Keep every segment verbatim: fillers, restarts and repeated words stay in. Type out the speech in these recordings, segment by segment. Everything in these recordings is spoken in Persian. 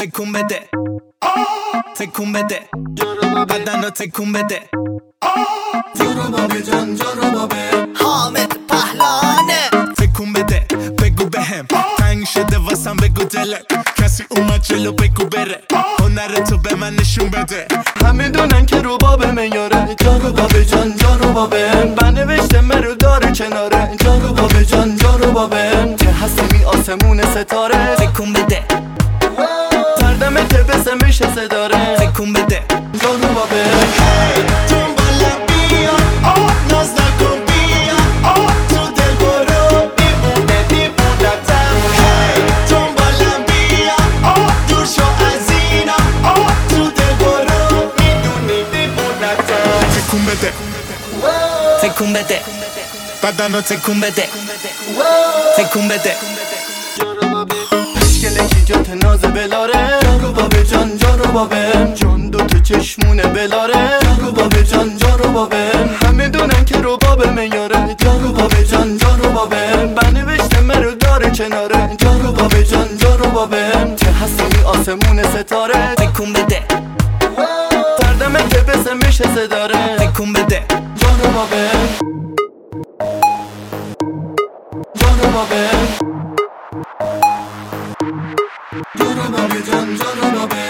تکون بده تکون بده بدن رو تکون بده جارو بابه جان جارو بابه حامد پهلانه تکون بده بگو بهم تنگ شده واسم بگو دلت کسی اومد جلو بگو بره هنر تو به من نشون بده همه دونن که رو بابه میاره جارو بابه جان جارو بابه بنوشته مرو داره کناره جارو بابه جان جارو بابه که هستی آسمون ستاره تکون بده سردمه که بسه میشه صداره تکون بده جارو بابه دنبالم بیا ناز نکن بیا تو دل برو دیوونه دیوونتم دنبالم بیا دور شو از اینا تو دل برو میدونی دیوونتم تکون بده تکون بده بدن رو تکون بده تکون بده مشکل جات ناز بلاره جارو بابه جان جارو بابه جان دو تو چشمونه بلاره جارو بابه جان جارو بابه همه دونن که رو بابه میاره جارو بابه جان جارو بابه بنوشته مرو داره کناره جارو بابه جان جارو بابه که هستی آسمون ستاره تکون بده سردمه که بسه میشه صداره تکون بده جارو بابه جارو بابه جارو بابه جان جارو بابه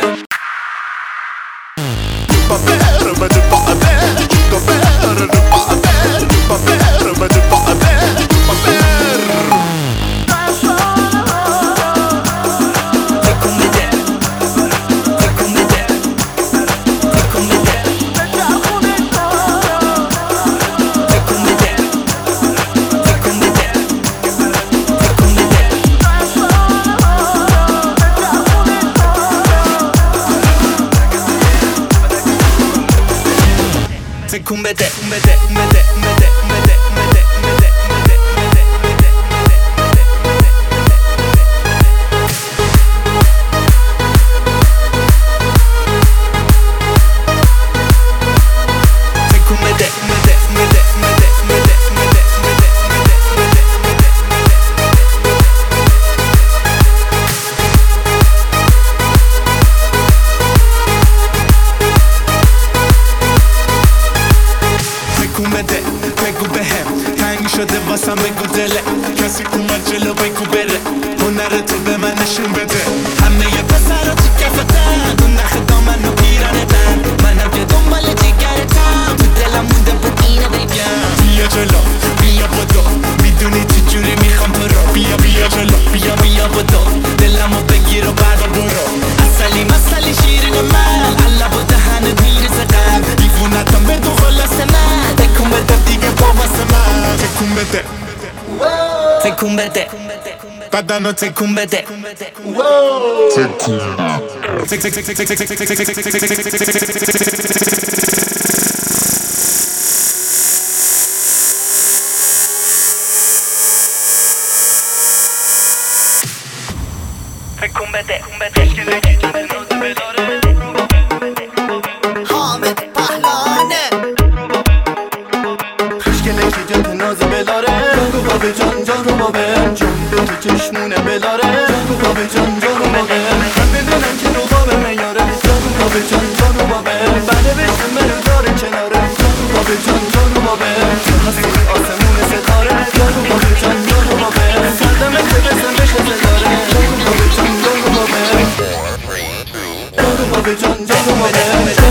تکون بده بده بده بده بده بده تکون بده بده بده بده تکون بده بگو بهم تنگ شده واسم بگو دله کسی اومد جلو بگو بره هنر تو به من نشون بده همه ی پسرا تو کفتن اون نخ دامن و پیرنتن منم که دنبال جگرتم تو دلم مونده بود اینو بگم بیا جلو بیا بدو میدونی چی جوری میخوام تو رو بیا بیا جلو بیا بیا بدو دلمو بگیر و بردا برو اصلی مسئلی شیرین من الله با دهنت میرسه قلب دیوونتم به تو خلاص من تکون بده دیگه با واسه من تکون بده تکون بده بدن رو تکون بده تکون بده حامد پهلانه مشکل جات ناز بلاره جارو بابه جان جارو بابه جان دو تو چشمونه بلاره جارو بابه جان جارو بابه همه دونن که رو بابه میاره جارو بابه جان جارو بابه بنوشته مرو داره کناره جارو بابه جان جارو بابه هستی آسمون ستاره جارو بابه جان جارو بابه سردمه که بسه میشه صداره جارو بابه جان جارو بابه جارو بابه جان جارو بابه